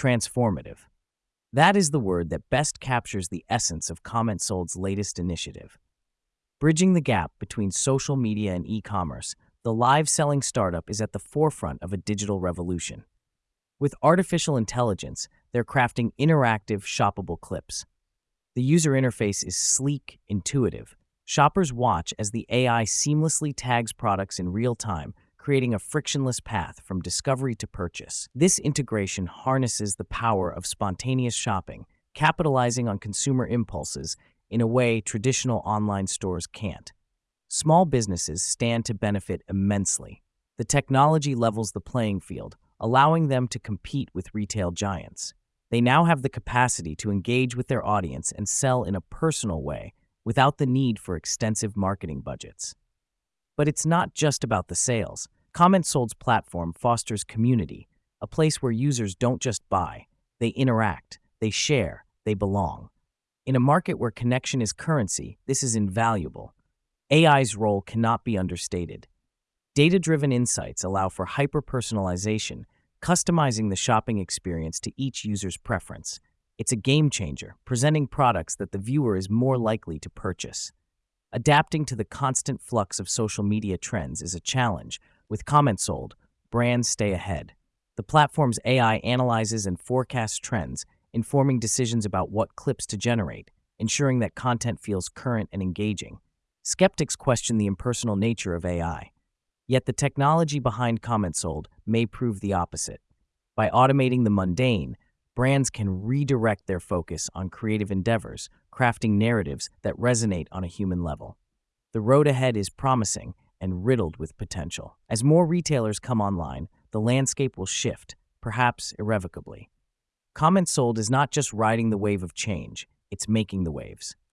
Transformative. That is the word that best captures the essence of CommentSold's latest initiative. Bridging the gap between social media and e-commerce, the live-selling startup is at the forefront of a digital revolution. With artificial intelligence, they're crafting interactive, shoppable clips. The user interface is sleek, intuitive. Shoppers watch as the AI seamlessly tags products in real time, creating a frictionless path from discovery to purchase. This integration harnesses the power of spontaneous shopping, capitalizing on consumer impulses in a way traditional online stores can't. Small businesses stand to benefit immensely. The technology levels the playing field, allowing them to compete with retail giants. They now have the capacity to engage with their audience and sell in a personal way without the need for extensive marketing budgets. But it's not just about the sales. CommentSold's platform fosters community, a place where users don't just buy, they interact, they share, they belong. In a market where connection is currency, this is invaluable. AI's role cannot be understated. Data-driven insights allow for hyper-personalization, customizing the shopping experience to each user's preference. It's a game changer, presenting products that the viewer is more likely to purchase. Adapting to the constant flux of social media trends is a challenge. With CommentSold, brands stay ahead. The platform's AI analyzes and forecasts trends, informing decisions about what clips to generate, ensuring that content feels current and engaging. Skeptics question the impersonal nature of AI. Yet the technology behind CommentSold may prove the opposite. By automating the mundane, brands can redirect their focus on creative endeavors, crafting narratives that resonate on a human level. The road ahead is promising and riddled with potential. As more retailers come online, the landscape will shift, perhaps irrevocably. CommentSold is not just riding the wave of change, it's making the waves.